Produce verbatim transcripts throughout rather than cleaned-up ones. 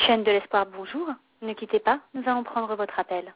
Chaîne de l'Espoir, bonjour. Ne quittez pas, nous allons prendre votre appel.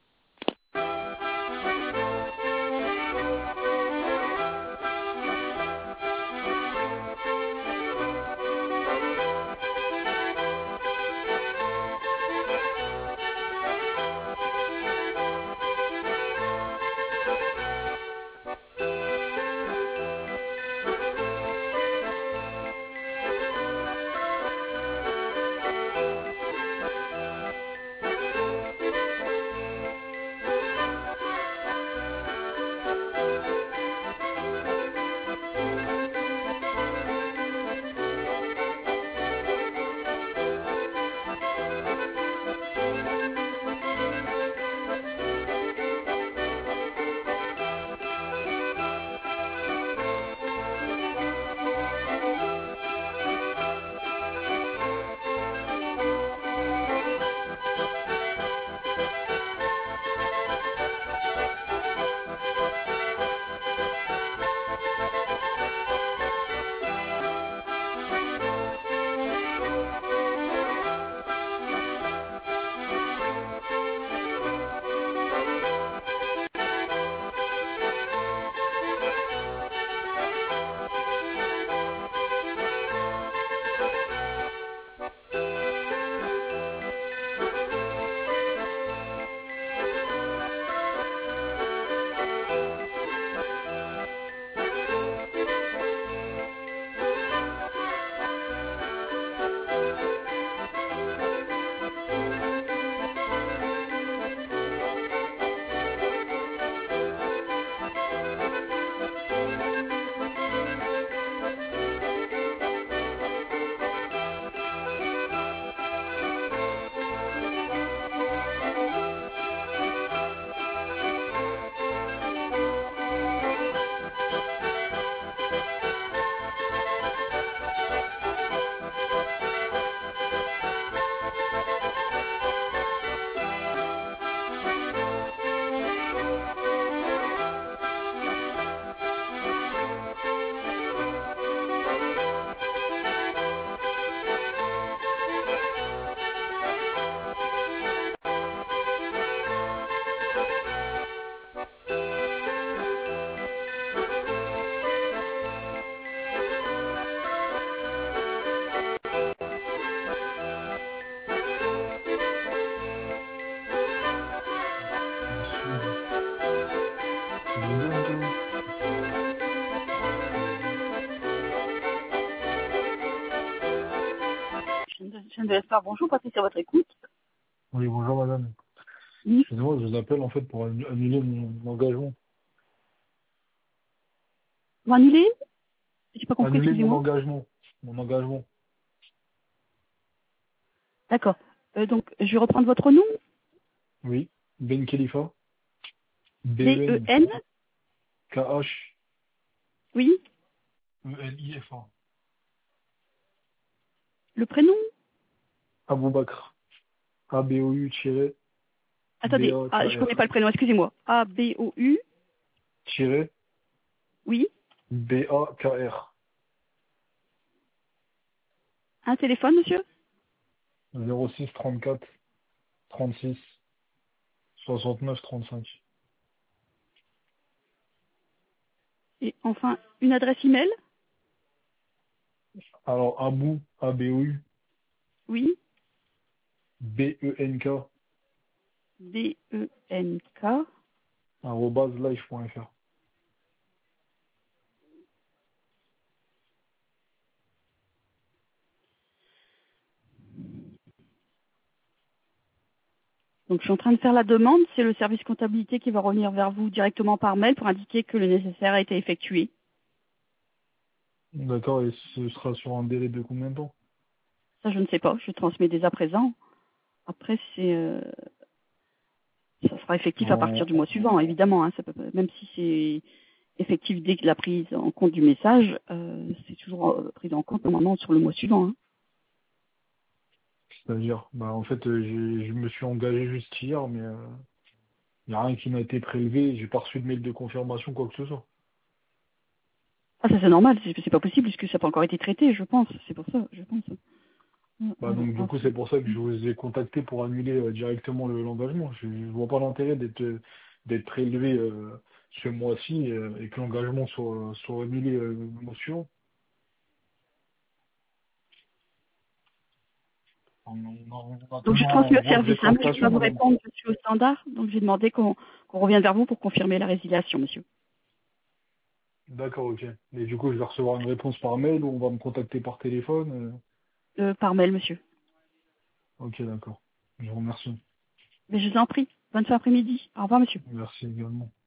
Tu me donnes, toi? Chaîne de, chaîne de l'espoir, bonjour, Patrice, à votre écoute. Oui, bonjour madame. Oui. Excusez-moi, je vous appelle en fait pour annu- annuler mon, mon engagement. Vous annulez? J'ai pas compris, Annuler mon excusez-moi. engagement. Mon engagement. D'accord. Euh, donc, je vais reprendre votre nom. Oui. Ben Khalifa. B-E-N. B-E-N. Oui. K-H-E-L-I-F-A. Le prénom? Aboubakr. Attendez, ah, je connais pas A-B-O-U-B-A-K-R. le prénom, excusez-moi. A-B-O-U. Tiré Oui. B-A-K-R. Un téléphone, monsieur? zéro six trente-quatre trente-six soixante-neuf trente-cinq. Et enfin, une adresse email? Alors, Abou, A-B-O-U, Oui. B-E-N-K, D-E-N-K. arobase life.fr. Donc, je suis en train de faire la demande. C'est le service comptabilité qui va revenir vers vous directement par mail pour indiquer que le nécessaire a été effectué. D'accord, et ce sera sur un délai de combien de temps? Ça, je ne sais pas. Je transmets dès à présent. Après, c'est, euh, ça sera effectif à partir en, du mois suivant, évidemment. Hein, ça peut, même si c'est effectif dès que la prise en compte du message, euh, c'est toujours euh, pris en compte normalement sur le mois suivant. Hein. C'est-à-dire, bah en fait, euh, j'ai- je me suis engagé juste hier, mais il n'y a rien qui m'a été prélevé, j'ai pas reçu de mail de confirmation, quoi que ce soit. Ah, ça c'est normal, c'est c'est pas possible puisque ça n'a pas encore été traité, je pense. C'est pour ça, je pense. Bah Euh, Donc du coup, c'est pour ça que je vous ai contacté pour annuler euh, directement le- l'engagement. Je ne vois pas l'intérêt d'être euh, d'être prélevé euh, ce mois-ci euh, et que l'engagement soit, soit annulé euh, le mois suivant. On, on, on a Donc je tenu transmets un au droit de service, hein, mais je ne peux pas rétractation, vous madame. répondre, je suis au standard, donc j'ai demandé qu'on qu'on revienne vers vous pour confirmer la résiliation, monsieur. D'accord, ok. Et du coup, je vais recevoir une réponse par mail ou on va me contacter par téléphone. Euh, par mail, monsieur. euh. Ok, d'accord. Je vous remercie. Mais je vous en prie. Bonne fin après-midi. Au revoir, monsieur. Merci également.